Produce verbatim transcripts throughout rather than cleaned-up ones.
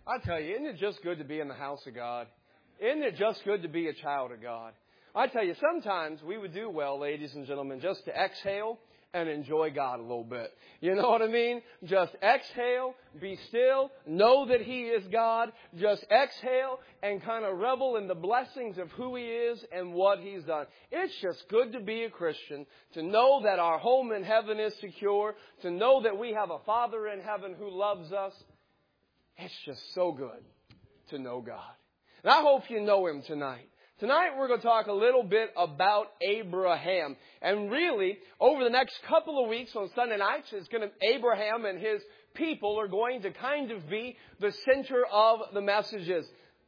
I tell you, isn't it just good to be in the house of God? Isn't it just good to be a child of God? I tell you, sometimes we would do well, ladies and gentlemen, just to exhale and enjoy God a little bit. You know what I mean? Just exhale, be still, know that He is God. Just exhale and kind of revel in the blessings of who He is and what He's done. It's just good to be a Christian, to know that our home in heaven is secure, to know that we have a Father in heaven who loves us. It's just so good to know God. And I hope you know Him tonight. Tonight we're going to talk a little bit about Abraham. And really, over the next couple of weeks on Sunday nights, it's going to, Abraham and his people are going to kind of be the center of the messages.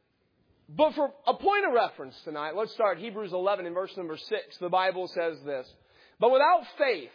But for a point of reference tonight, let's start Hebrews eleven in verse number six. The Bible says this: "But without faith,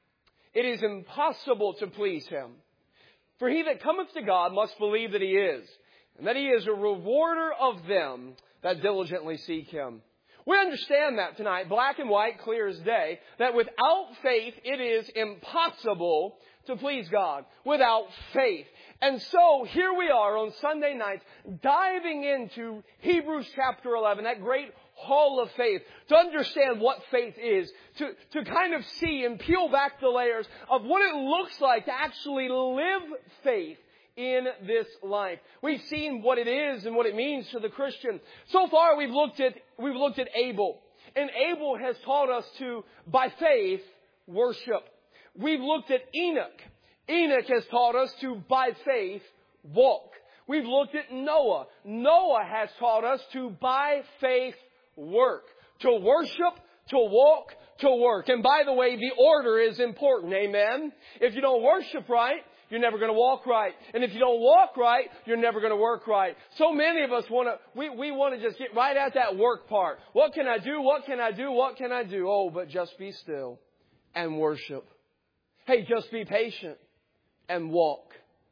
it is impossible to please Him. For he that cometh to God must believe that He is, and that He is a rewarder of them that diligently seek Him." We understand that tonight, black and white, clear as day, that without faith it is impossible to please God. Without faith. And so here we are on Sunday nights, diving into Hebrews chapter eleven, that great hall of faith, to understand what faith is, to, to kind of see and peel back the layers of what it looks like to actually live faith in this life. We've seen what it is and what it means to the Christian. So far we've looked at, we've looked at Abel. And Abel has taught us to, by faith, worship. We've looked at Enoch. Enoch has taught us to, by faith, walk. We've looked at Noah. Noah has taught us to, by faith, work. To worship, to walk, to work. And by the way, the order is important. Amen? If you don't worship right, you're never going to walk right. And if you don't walk right, you're never going to work right. So many of us want to, we, we want to just get right at that work part. What can I do? What can I do? What can I do? Oh, but just be still and worship. Hey, just be patient and walk.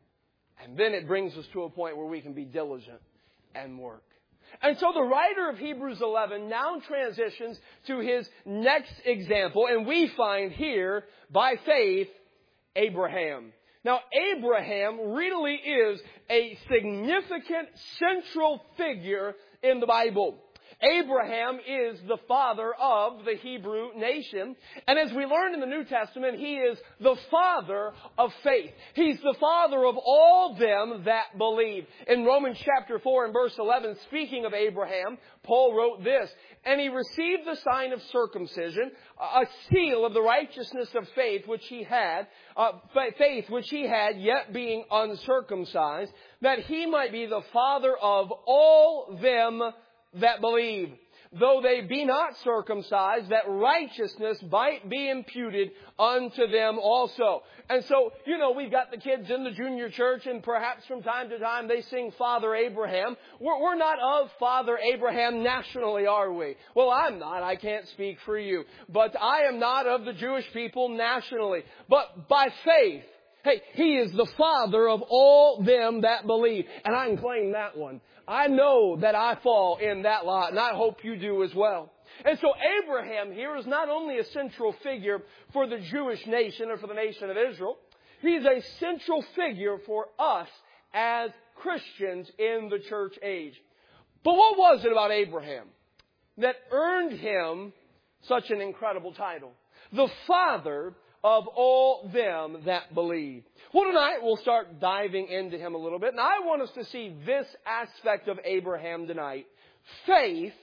And then it brings us to a point where we can be diligent and work. And so the writer of Hebrews eleven now transitions to his next example. And we find here, by faith, Abraham. Now, Abraham really is a significant central figure in the Bible. Abraham is the father of the Hebrew nation. And as we learn in the New Testament, he is the father of faith. He's the father of all them that believe. In Romans chapter four and verse eleven, speaking of Abraham, Paul wrote this: "And he received the sign of circumcision, a seal of the righteousness of faith which he had, uh, faith which he had, yet being uncircumcised, that he might be the father of all them that believe, though they be not circumcised, that righteousness might be imputed unto them also." And so, you know, we've got the kids in the junior church, and perhaps from time to time they sing Father Abraham. We're, we're not of Father Abraham nationally, are we? Well, I'm not. I can't speak for you. But I am not of the Jewish people nationally. But by faith, hey, He is the father of all them that believe. And I can claim that one. I know that I fall in that lot, and I hope you do as well. And so Abraham here is not only a central figure for the Jewish nation or for the nation of Israel. He's a central figure for us as Christians in the church age. But what was it about Abraham that earned him such an incredible title? The father of all them that believe. Well, tonight we'll start diving into him a little bit. And I want us to see this aspect of Abraham tonight. Faith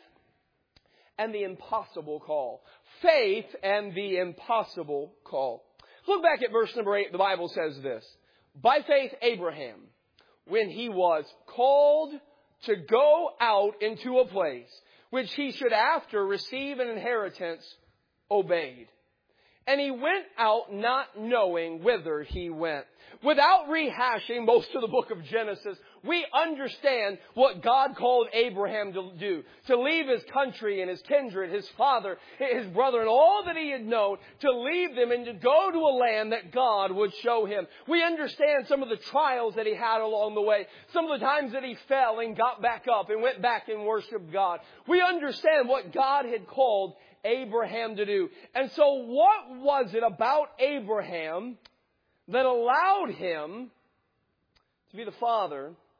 and the impossible call. Faith and the impossible call. Look back at verse number eight. The Bible says this: "By faith Abraham, when he was called to go out into a place which he should after receive an inheritance, obeyed. And he went out not knowing whither he went." Without rehashing most of the book of Genesis, we understand what God called Abraham to do. To leave his country and his kindred, his father, his brother, and all that he had known, to leave them and to go to a land that God would show him. We understand some of the trials that he had along the way. Some of the times that he fell and got back up and went back and worshiped God. We understand what God had called Abraham to do. And so what was it about Abraham that allowed him to be the father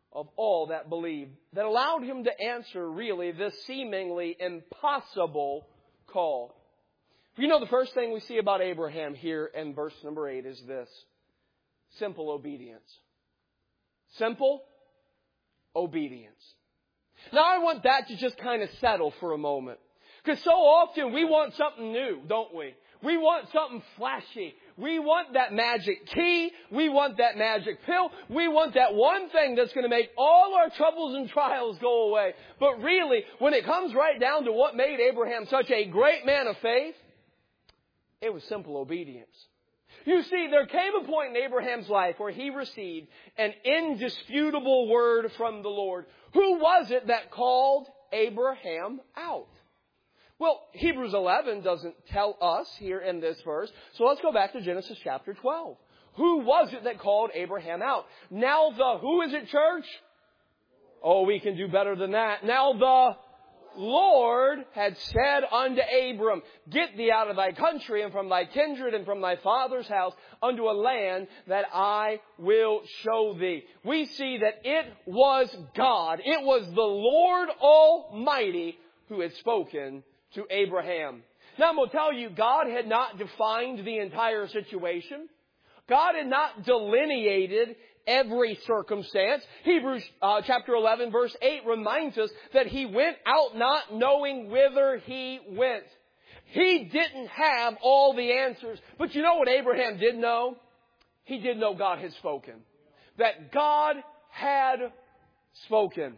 of all that believed, that allowed him to answer really this seemingly impossible call. You know, the first thing we see about Abraham here in verse number eight is this: simple obedience. Simple obedience. Now I want that to just kind of settle for a moment. Because so often we want something new, don't we? We want something flashy. We want that magic key. We want that magic pill. We want that one thing that's going to make all our troubles and trials go away. But really, when it comes right down to what made Abraham such a great man of faith, it was simple obedience. You see, there came a point in Abraham's life where he received an indisputable word from the Lord. Who was it that called Abraham out? Well, Hebrews eleven doesn't tell us here in this verse. So let's go back to Genesis chapter twelve. Who was it that called Abraham out? Now the, who is it, church? Oh, we can do better than that. Now the Lord had said unto Abram, get thee out of thy country and from thy kindred and from thy father's house unto a land that I will show thee. We see that it was God. It was the Lord Almighty who had spoken to Abraham. Now I'm going to tell you, God had not defined the entire situation. God had not delineated every circumstance. Hebrews uh, chapter eleven verse eight reminds us that he went out not knowing whither he went. He didn't have all the answers. But you know what Abraham did know? He did know God had spoken. That God had spoken.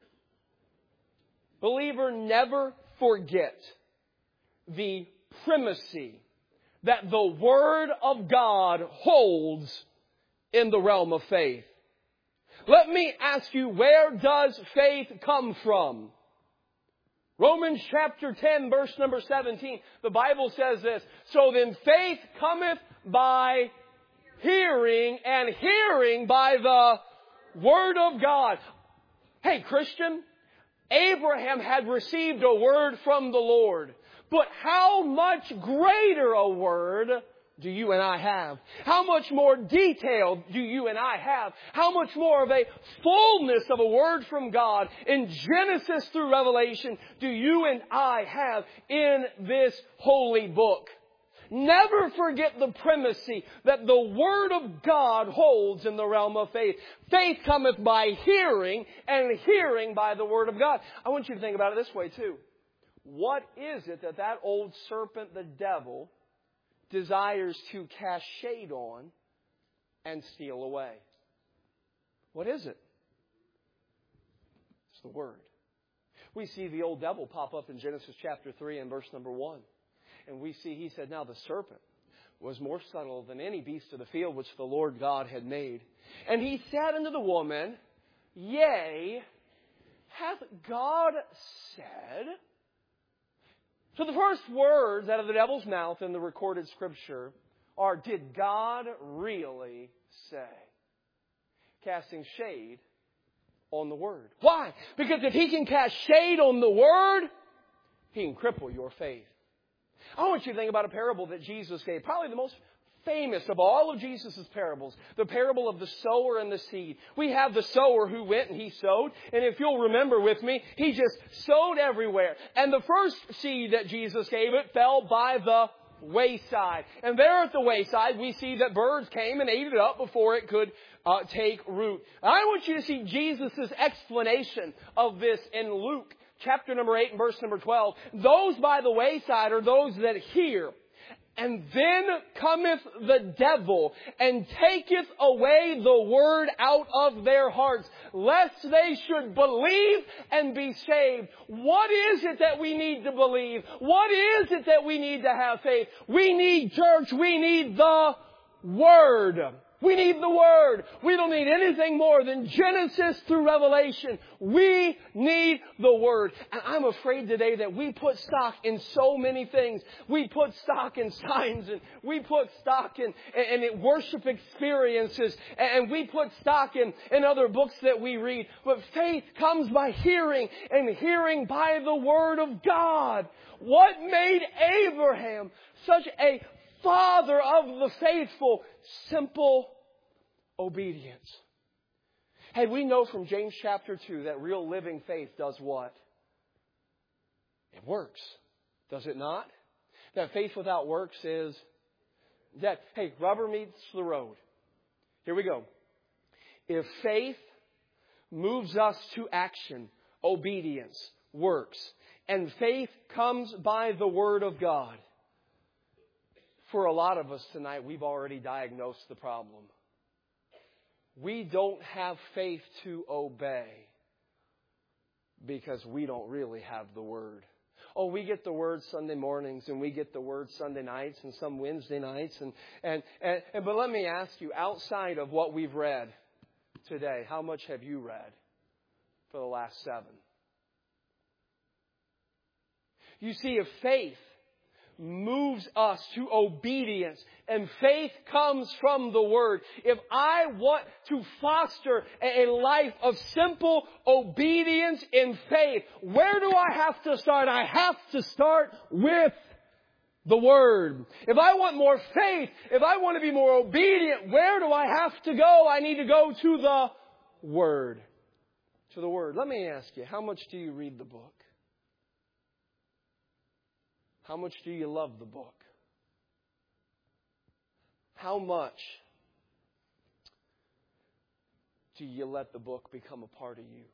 Believer, never forget the primacy that the Word of God holds in the realm of faith. Let me ask you, where does faith come from? Romans chapter ten, verse number seventeen. The Bible says this: so then faith cometh by hearing, and hearing by the Word of God. Hey, Christian, Abraham had received a word from the Lord. But how much greater a word do you and I have? How much more detail do you and I have? How much more of a fullness of a word from God in Genesis through Revelation do you and I have in this holy book? Never forget the primacy that the Word of God holds in the realm of faith. Faith cometh by hearing, and hearing by the Word of God. I want you to think about it this way too. What is it that that old serpent, the devil, desires to cast shade on and steal away? What is it? It's the Word. We see the old devil pop up in Genesis chapter three and verse number one. And we see, he said, now the serpent was more subtle than any beast of the field which the Lord God had made. And he said unto the woman, yea, hath God said? So the first words out of the devil's mouth in the recorded scripture are, did God really say? Casting shade on the Word. Why? Because if he can cast shade on the Word, he can cripple your faith. I want you to think about a parable that Jesus gave. Probably the most famous of all of Jesus' parables. The parable of the sower and the seed. We have the sower who went and he sowed. And if you'll remember with me, he just sowed everywhere. And the first seed that Jesus gave, it fell by the wayside. And there at the wayside, we see that birds came and ate it up before it could uh, take root. I want you to see Jesus' explanation of this in Luke chapter number eight and verse number twelve. Those by the wayside are those that hear. And then cometh the devil and taketh away the word out of their hearts, lest they should believe and be saved. What is it that we need to believe? What is it that we need to have faith? We need, church, we need the Word. We need the Word. We don't need anything more than Genesis through Revelation. We need the Word. And I'm afraid today that we put stock in so many things. We put stock in signs, and we put stock in, in, in worship experiences, and we put stock in, in other books that we read. But faith comes by hearing, and hearing by the Word of God. What made Abraham such a father of the faithful? Simple obedience. Hey, we know from James chapter two that real living faith does what? It works. Does it not? That faith without works is dead. Hey, rubber meets the road. Here we go. If faith moves us to action, obedience, works, and faith comes by the Word of God, for a lot of us tonight, we've already diagnosed the problem. We don't have faith to obey because we don't really have the Word. Oh, we get the Word Sunday mornings and we get the Word Sunday nights and some Wednesday nights. And, and, and, and But let me ask you, outside of what we've read today, how much have you read for the last seven? You see, if faith moves us to obedience, and faith comes from the Word. If I want to foster a life of simple obedience in faith, where do I have to start? I have to start with the Word. If I want more faith, if I want to be more obedient, where do I have to go? I need to go to the Word. To the Word. Let me ask you, how much do you read the book? How much do you love the book? How much do you let the book become a part of you?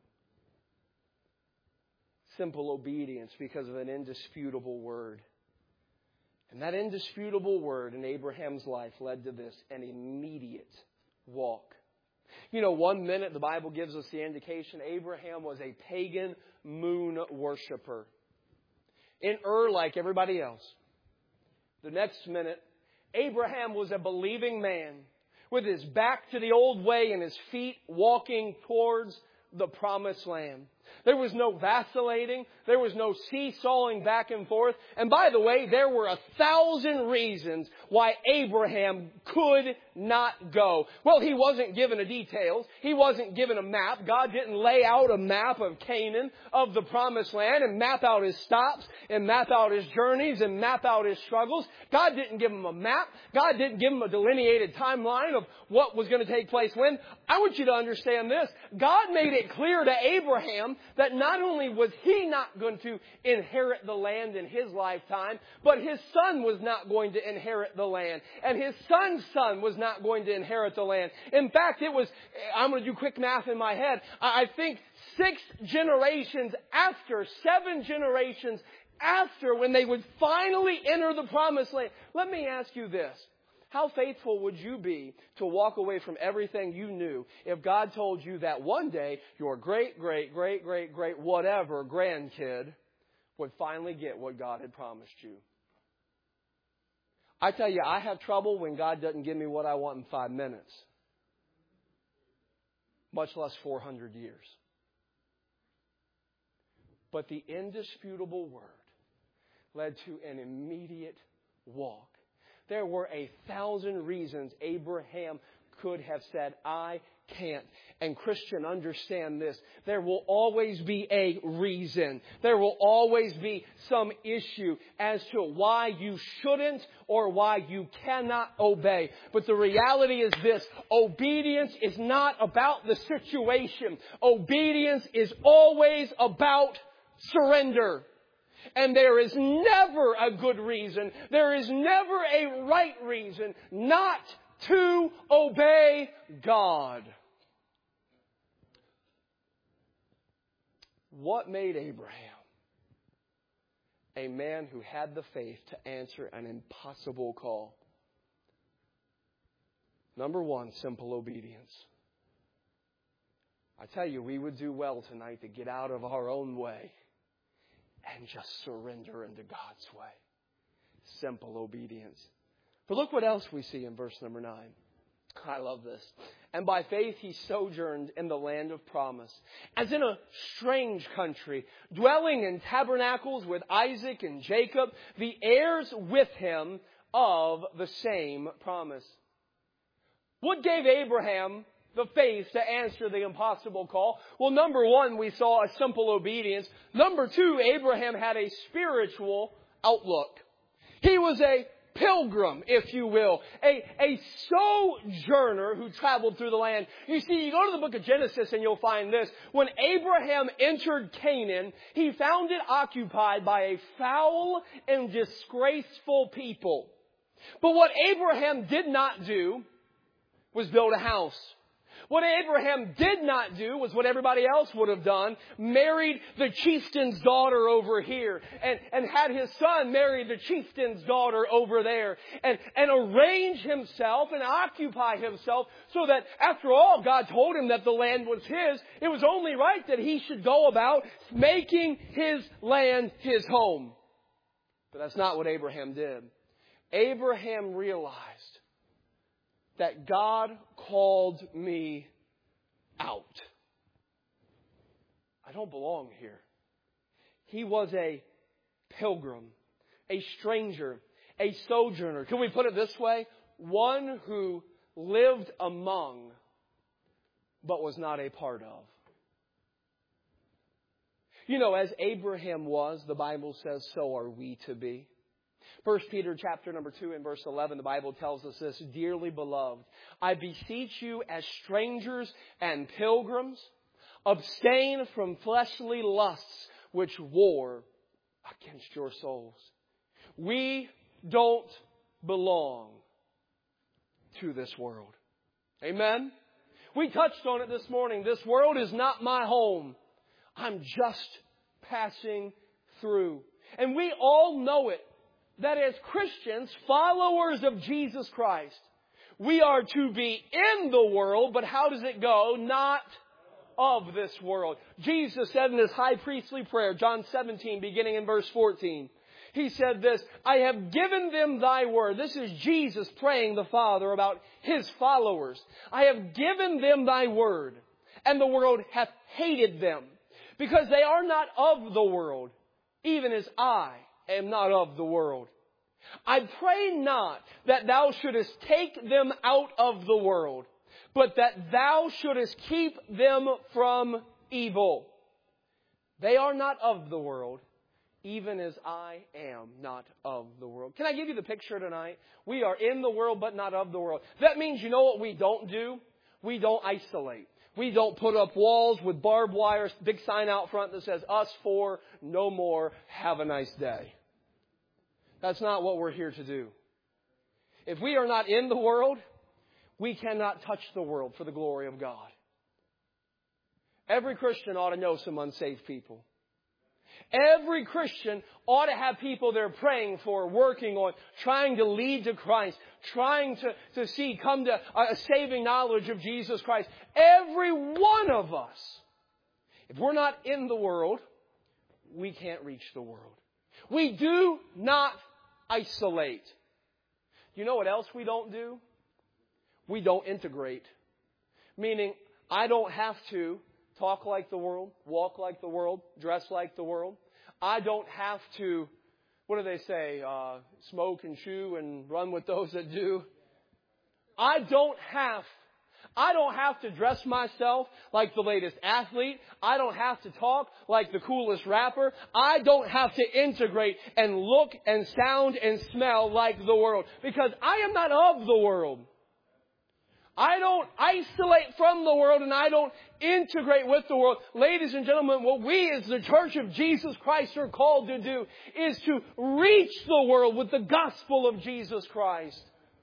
Simple obedience because of an indisputable Word. And that indisputable Word in Abraham's life led to this, an immediate walk. You know, one minute the Bible gives us the indication Abraham was a pagan moon worshiper. In Ur like everybody else. The next minute, Abraham was a believing man with his back to the old way and his feet walking towards the promised land. There was no vacillating. There was no seesawing back and forth. And by the way, there were a thousand reasons why Abraham could not go. Well, he wasn't given the details. He wasn't given a map. God didn't lay out a map of Canaan, of the promised land, and map out his stops, and map out his journeys, and map out his struggles. God didn't give him a map. God didn't give him a delineated timeline of what was going to take place when. I want you to understand this. God made it clear to Abraham that not only was he not going to inherit the land in his lifetime, but his son was not going to inherit the land. And his son's son was not going to inherit the land. In fact, it was, I'm going to do quick math in my head, I think six generations after, seven generations after, when they would finally enter the promised land. Let me ask you this. How faithful would you be to walk away from everything you knew if God told you that one day your great, great, great, great, great, whatever grandkid would finally get what God had promised you? I tell you, I have trouble when God doesn't give me what I want in five minutes, much less four hundred years. But the indisputable Word led to an immediate walk. There were a thousand reasons Abraham could have said, I can't. And Christian, understand this. There will always be a reason. There will always be some issue as to why you shouldn't or why you cannot obey. But the reality is this. Obedience is not about the situation. Obedience is always about surrender. And there is never a good reason, there is never a right reason not to obey God. What made Abraham a man who had the faith to answer an impossible call? Number one, simple obedience. I tell you, we would do well tonight to get out of our own way and just surrender into God's way. Simple obedience. But look what else we see in verse number nine. I love this. And by faith he sojourned in the land of promise, as in a strange country, dwelling in tabernacles with Isaac and Jacob, the heirs with him of the same promise. What gave Abraham the faith to answer the impossible call? Well, number one, we saw a simple obedience. Number two, Abraham had a spiritual outlook. He was a pilgrim, if you will, a, a sojourner who traveled through the land. You see, you go to the book of Genesis and you'll find this. When Abraham entered Canaan, he found it occupied by a foul and disgraceful people. But what Abraham did not do was build a house. What Abraham did not do was what everybody else would have done, married the chieftain's daughter over here and, and had his son marry the chieftain's daughter over there and, and arrange himself and occupy himself so that after all, God told him that the land was his. It was only right that he should go about making his land his home. But that's not what Abraham did. Abraham realized that God called me out. I don't belong here. He was a pilgrim, a stranger, a sojourner. Can we put it this way? One who lived among, but was not a part of. You know, as Abraham was, the Bible says, so are we to be. First Peter chapter number two and verse eleven, the Bible tells us this, dearly beloved, I beseech you as strangers and pilgrims, abstain from fleshly lusts which war against your souls. We don't belong to this world. Amen? We touched on it this morning. This world is not my home. I'm just passing through. And we all know it. That as Christians, followers of Jesus Christ, we are to be in the world, but how does it go? Not of this world. Jesus said in His high priestly prayer, John seventeen, beginning in verse fourteen, He said this, I have given them thy word. This is Jesus praying the Father about His followers. I have given them thy word, and the world hath hated them, because they are not of the world, even as I am not of the world. I pray not that thou shouldest take them out of the world, but that thou shouldest keep them from evil. They are not of the world, even as I am not of the world. Can I give you the picture tonight? We are in the world, but not of the world. That means, you know what we don't do? We don't isolate. We don't put up walls with barbed wire, big sign out front that says, us for, no more, have a nice day. That's not what we're here to do. If we are not in the world, we cannot touch the world for the glory of God. Every Christian ought to know some unsaved people. Every Christian ought to have people they're praying for, working on, trying to lead to Christ, trying to, to see, come to a saving knowledge of Jesus Christ. Every one of us, if we're not in the world, we can't reach the world. We do not isolate. You know what else we don't do? We don't integrate. Meaning, I don't have to talk like the world, walk like the world, dress like the world. I don't have to, what do they say, uh, smoke and chew and run with those that do. I don't have, I don't have to dress myself like the latest athlete. I don't have to talk like the coolest rapper. I don't have to integrate and look and sound and smell like the world, because I am not of the world. I don't isolate from the world, and I don't integrate with the world. Ladies and gentlemen, what we as the Church of Jesus Christ are called to do is to reach the world with the gospel of Jesus Christ.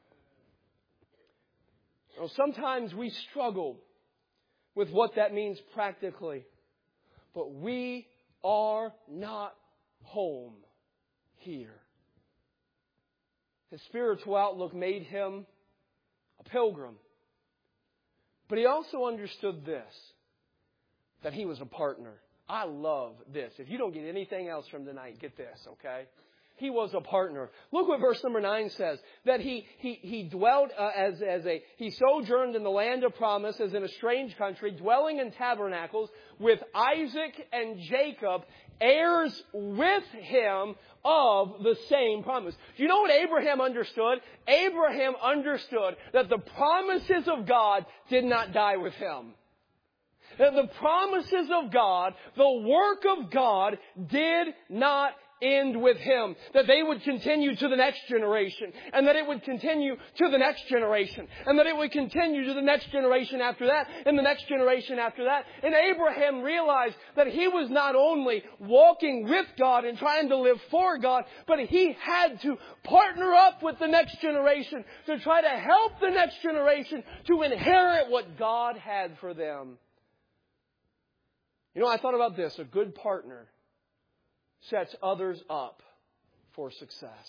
Now, sometimes we struggle with what that means practically, but we are not home here. His spiritual outlook made him a pilgrim. But he also understood this, that he was a partner. I love this. If you don't get anything else from tonight, get this, okay? He was a partner. Look what verse number nine says, that he he he dwelt uh, as as a he sojourned in the land of promise as in a strange country, dwelling in tabernacles with Isaac and Jacob, heirs with him of the same promise. Do you know what Abraham understood? Abraham understood that the promises of God did not die with him. That the promises of God, the work of God, did not end with Him. That they would continue to the next generation. And that it would continue to the next generation. And that it would continue to the next generation after that. And the next generation after that. And Abraham realized that he was not only walking with God and trying to live for God, but he had to partner up with the next generation to try to help the next generation to inherit what God had for them. You know, I thought about this. A good partner sets others up for success.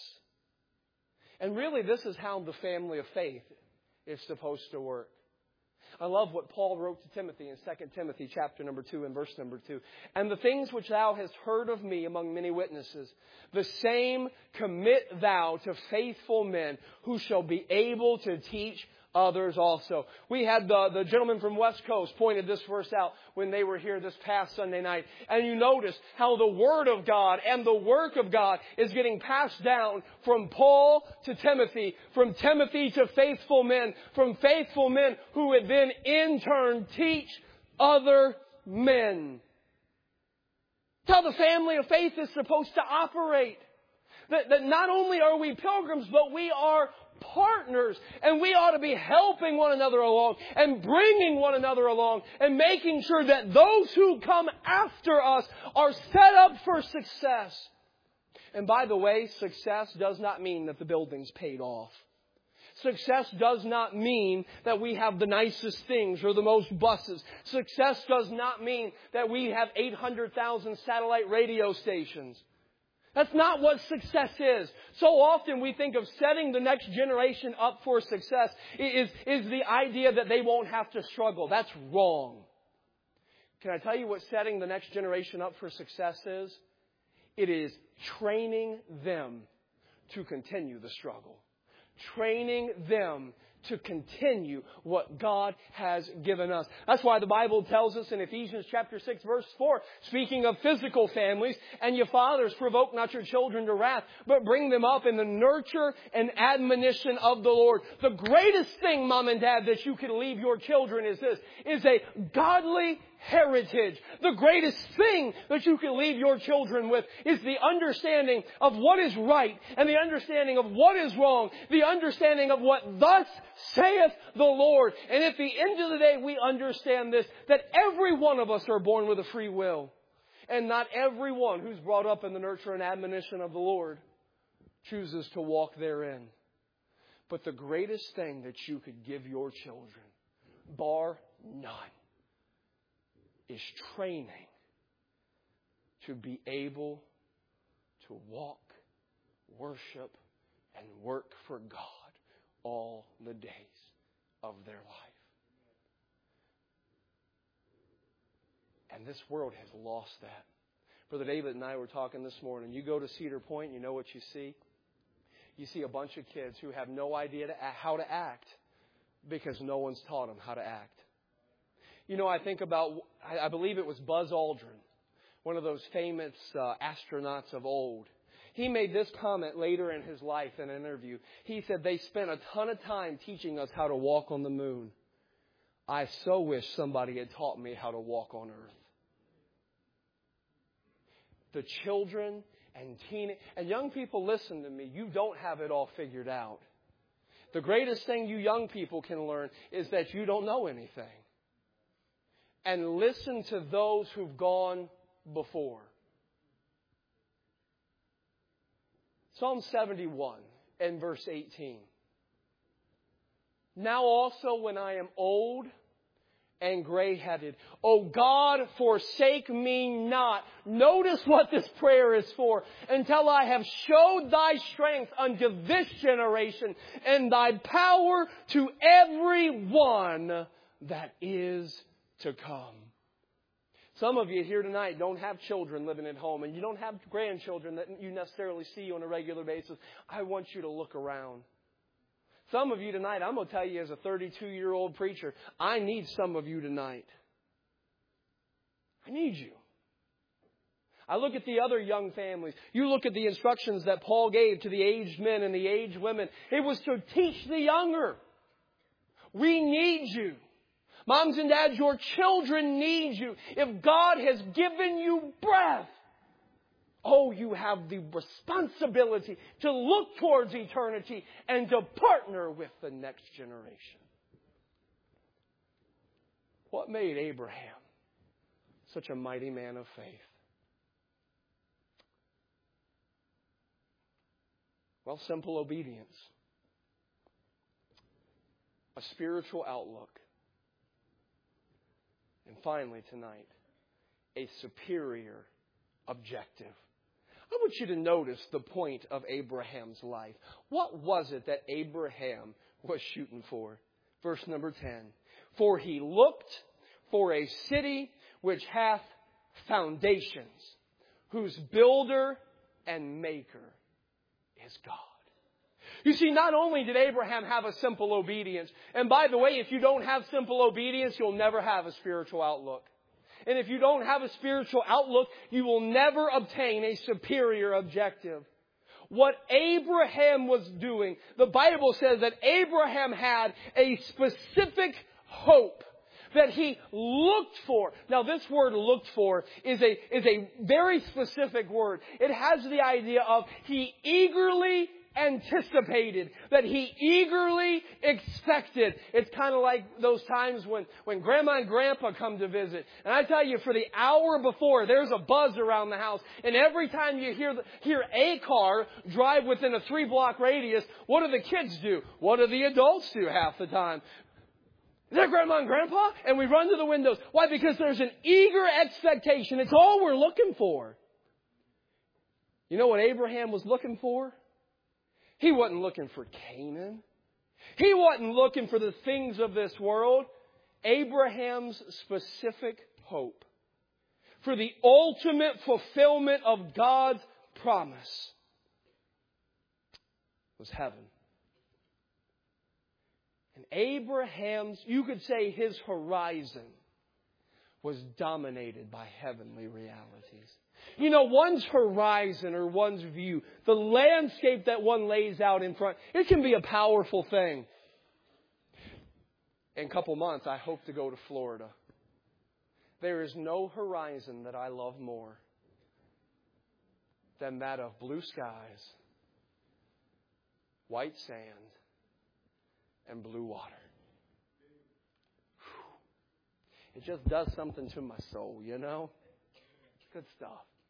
And really, this is how the family of faith is supposed to work. I love what Paul wrote to Timothy in Second Timothy chapter number two and verse number two. And the things which thou hast heard of me among many witnesses, the same commit thou to faithful men who shall be able to teach others also. We had the, the gentleman from West Coast pointed this verse out when they were here this past Sunday night. And you notice how the Word of God and the work of God is getting passed down from Paul to Timothy, from Timothy to faithful men, from faithful men who would then in turn teach other men. That's how the family of faith is supposed to operate. That, that not only are we pilgrims, but we are partners, and we ought to be helping one another along and bringing one another along and making sure that those who come after us are set up for success. And by the way, success does not mean that the building's paid off. Success does not mean that we have the nicest things or the most buses. Success does not mean that we have eight hundred thousand satellite radio stations. That's not what success is. So often we think of setting the next generation up for success is, is the idea that they won't have to struggle. That's wrong. Can I tell you what setting the next generation up for success is? It is training them to continue the struggle. Training them to continue what God has given us. That's why the Bible tells us in Ephesians chapter six verse four, speaking of physical families, and your fathers provoke not your children to wrath, but bring them up in the nurture and admonition of the Lord. The greatest thing, Mom and Dad, that you can leave your children is this, is a godly heritage. The greatest thing that you can leave your children with is the understanding of what is right and the understanding of what is wrong, the understanding of what thus saith the Lord. And at the end of the day, we understand this, that every one of us are born with a free will. And not everyone who's brought up in the nurture and admonition of the Lord chooses to walk therein. But the greatest thing that you could give your children, bar none, is training to be able to walk, worship, and work for God all the days of their life. And this world has lost that. Brother David and I were talking this morning. You go to Cedar Point, you know what you see? You see a bunch of kids who have no idea to, how to act because no one's taught them how to act. You know, I think about, I believe it was Buzz Aldrin, one of those famous uh, astronauts of old. He made this comment later in his life in an interview. He said, they spent a ton of time teaching us how to walk on the moon. I so wish somebody had taught me how to walk on earth. The children and teen and young people, listen to me. You don't have it all figured out. The greatest thing you young people can learn is that you don't know anything. And listen to those who've gone before. Psalm seventy-one and verse eighteen. Now also when I am old and gray-headed, O God, forsake me not. Notice what this prayer is for. Until I have showed thy strength unto this generation and thy power to every one that is to come. Some of you here tonight don't have children living at home, and you don't have grandchildren that you necessarily see on a regular basis. I want you to look around. Some of you tonight, I'm going to tell you as a thirty-two-year-old preacher, I need some of you tonight. I need you. I look at the other young families. You look at the instructions that Paul gave to the aged men and the aged women. It was to teach the younger. We need you. Moms and dads, your children need you. If God has given you breath, Oh, you have the responsibility to look towards eternity and to partner with the next generation. What made Abraham such a mighty man of faith? Well, simple obedience. A spiritual outlook. And finally tonight, a superior objective. I want you to notice the point of Abraham's life. What was it that Abraham was shooting for? Verse number ten. For he looked for a city which hath foundations, whose builder and maker is God. You see, not only did Abraham have a simple obedience, and by the way, if you don't have simple obedience, you'll never have a spiritual outlook. And if you don't have a spiritual outlook, you will never obtain a superior objective. What Abraham was doing, the Bible says that Abraham had a specific hope that he looked for. Now, this word looked for is a, is a very specific word. It has the idea of he eagerly anticipated, that he eagerly expected. It's kind of like those times when, when Grandma and Grandpa come to visit. And I tell you, for the hour before, there's a buzz around the house. And every time you hear, the, hear a car drive within a three-block radius, what do the kids do? What do the adults do half the time? Is that Grandma and Grandpa? And we run to the windows. Why? Because there's an eager expectation. It's all we're looking for. You know what Abraham was looking for? He wasn't looking for Canaan. He wasn't looking for the things of this world. Abraham's specific hope for the ultimate fulfillment of God's promise was heaven. And Abraham's, you could say his horizon was dominated by heavenly realities. You know, one's horizon or one's view, the landscape that one lays out in front, it can be a powerful thing. In a couple months, I hope to go to Florida. There is no horizon that I love more than that of blue skies, white sand, and blue water. It just does something to my soul, you know? Good stuff.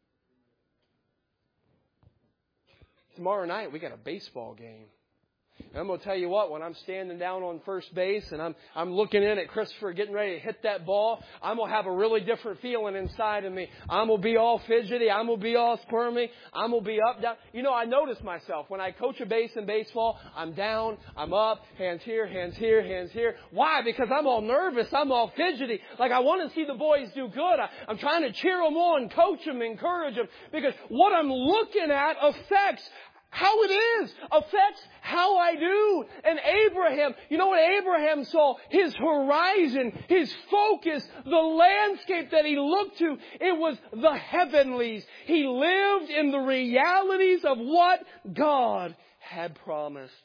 Tomorrow night, we got a baseball game. And I'm going to tell you what, when I'm standing down on first base and I'm I'm looking in at Christopher getting ready to hit that ball, I'm going to have a really different feeling inside of me. I'm going to be all fidgety. I'm going to be all squirmy. I'm going to be up, down. You know, I notice myself when I coach a base in baseball, I'm down, I'm up, hands here, hands here, hands here. Why? Because I'm all nervous. I'm all fidgety. Like I want to see the boys do good. I, I'm trying to cheer them on, coach them, encourage them. Because what I'm looking at affects how it is, affects how I do. And Abraham, you know what Abraham saw? His horizon, his focus, the landscape that he looked to, it was the heavenlies. He lived in the realities of what God had promised.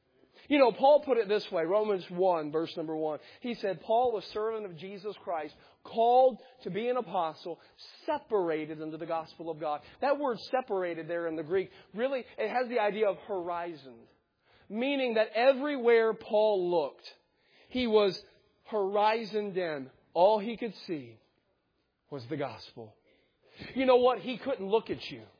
You know, Paul put it this way, Romans one, verse number one. He said, Paul, a servant of Jesus Christ, called to be an apostle, separated into the gospel of God. That word separated there in the Greek, really, it has the idea of horizon. Meaning that everywhere Paul looked, he was horizoned in. All he could see was the gospel. You know what? He couldn't look at you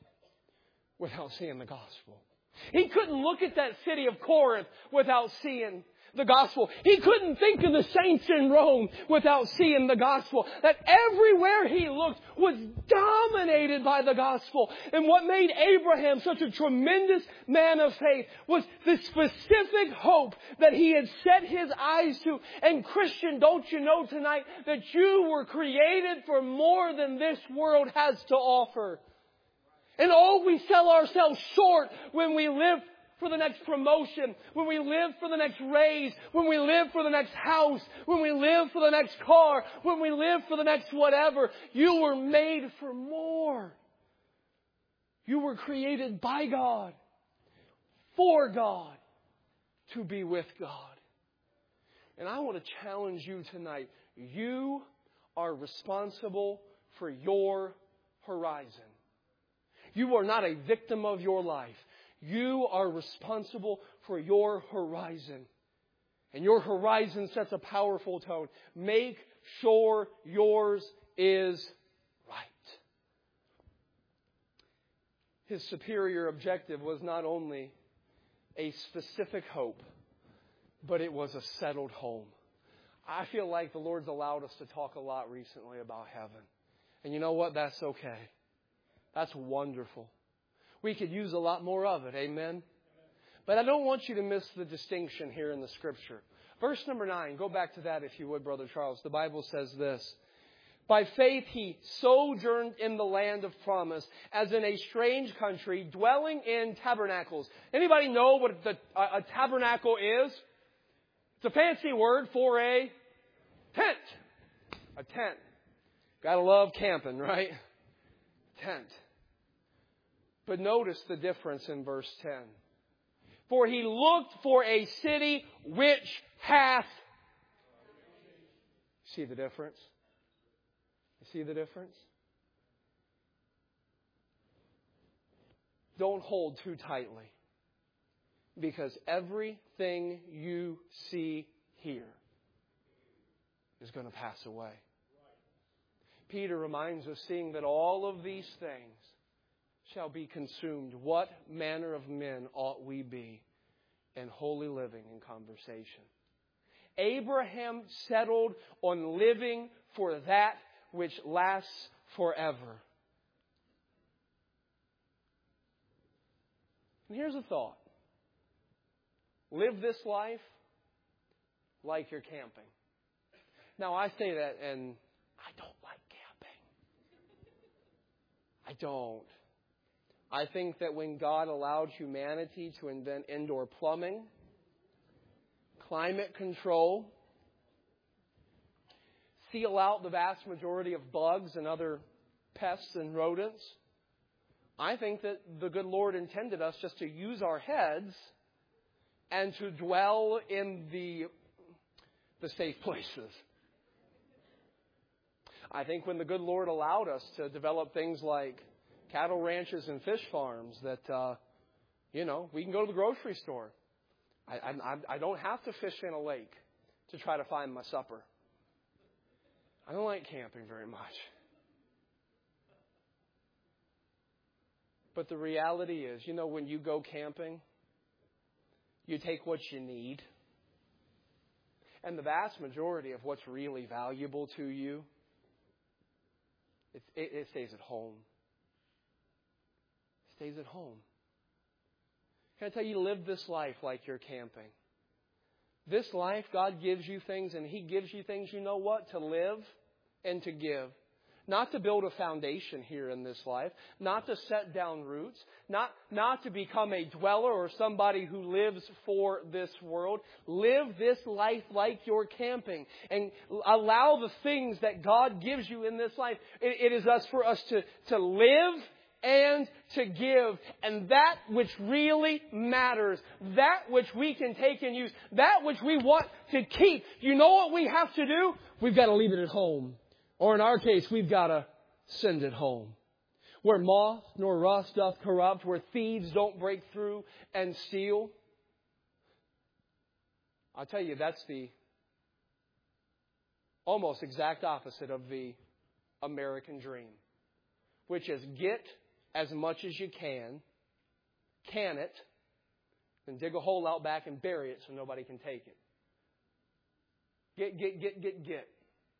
without seeing the gospel. He couldn't look at that city of Corinth without seeing the gospel. He couldn't think of the saints in Rome without seeing the gospel. That everywhere he looked was dominated by the gospel. And what made Abraham such a tremendous man of faith was the specific hope that he had set his eyes to. And Christian, don't you know tonight that you were created for more than this world has to offer? And oh, we sell ourselves short when we live for the next promotion, when we live for the next raise, when we live for the next house, when we live for the next car, when we live for the next whatever. You were made for more. You were created by God, for God, to be with God. And I want to challenge you tonight. You are responsible for your horizon. You are not a victim of your life. You are responsible for your horizon. And your horizon sets a powerful tone. Make sure yours is right. His superior objective was not only a specific hope, but it was a settled home. I feel like the Lord's allowed us to talk a lot recently about heaven. And you know what? That's okay. That's wonderful. We could use a lot more of it. Amen? But I don't want you to miss the distinction here in the Scripture. Verse number nine. Go back to that if you would, Brother Charles. The Bible says this. By faith he sojourned in the land of promise, as in a strange country, dwelling in tabernacles. Anybody know what the, a, a tabernacle is? It's a fancy word for a tent. A tent. Gotta love camping, right? Tent. But notice the difference in verse ten. For he looked for a city which hath... See the difference? You see the difference? Don't hold too tightly. Because everything you see here is going to pass away. Peter reminds us, seeing that all of these things shall be consumed, what manner of men ought we be in holy living and conversation? Abraham settled on living for that which lasts forever. And here's a thought. Live this life like you're camping. Now, I say that and I don't like camping. I don't. I think that when God allowed humanity to invent indoor plumbing, climate control, seal out the vast majority of bugs and other pests and rodents, I think that the good Lord intended us just to use our heads and to dwell in the, the safe places. I think when the good Lord allowed us to develop things like cattle ranches and fish farms, that, uh, you know, we can go to the grocery store. I, I, I don't have to fish in a lake to try to find my supper. I don't like camping very much. But the reality is, you know, when you go camping, you take what you need. And the vast majority of what's really valuable to you, it, it, it stays at home. It stays at home. Can I tell you, live this life like you're camping. This life, God gives you things, and He gives you things, you know what, to live and to give. Not to build a foundation here in this life. Not to set down roots. Not, not to become a dweller or somebody who lives for this world. Live this life like you're camping. And allow the things that God gives you in this life. It, it is us for us to, to live and to give. And that which really matters. That which we can take and use. That which we want to keep. You know what we have to do? We've got to leave it at home. Or in our case, we've got to send it home. Where moth nor rust doth corrupt, where thieves don't break through and steal. I'll tell you, that's the almost exact opposite of the American dream. Which is get as much as you can, can it, then dig a hole out back and bury it so nobody can take it. Get, get, get, get, get.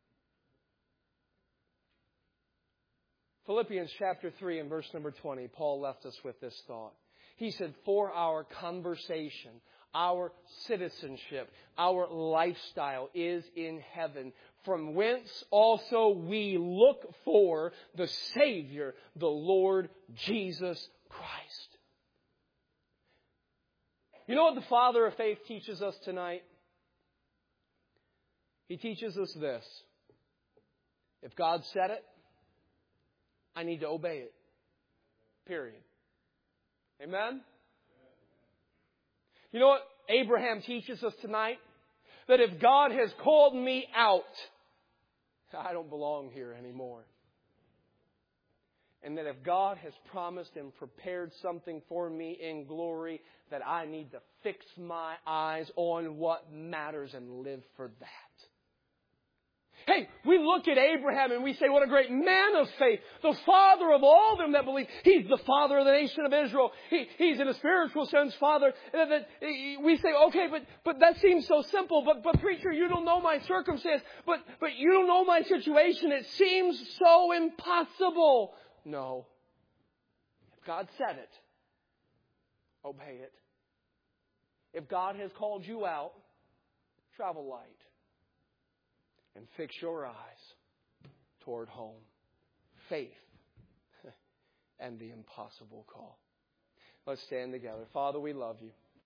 Philippians chapter three and verse number twenty, Paul left us with this thought. He said, for our conversation, our citizenship, our lifestyle is in heaven, from whence also we look for the Savior, the Lord Jesus Christ. You know what the Father of faith teaches us tonight? He teaches us this. If God said it, I need to obey it. Period. Amen? You know what Abraham teaches us tonight? That if God has called me out, I don't belong here anymore. And that if God has promised and prepared something for me in glory, that I need to fix my eyes on what matters and live for that. Hey, we look at Abraham and we say, what a great man of faith, the father of all them that believe. He's the father of the nation of Israel. He, he's in a spiritual sense father. And that we say, okay, but, but that seems so simple. But, but preacher, you don't know my circumstance. But, but you don't know my situation. It seems so impossible. No. If God said it, obey it. If God has called you out, travel light. And fix your eyes toward home. Faith and the impossible call. Let's stand together. Father, we love you.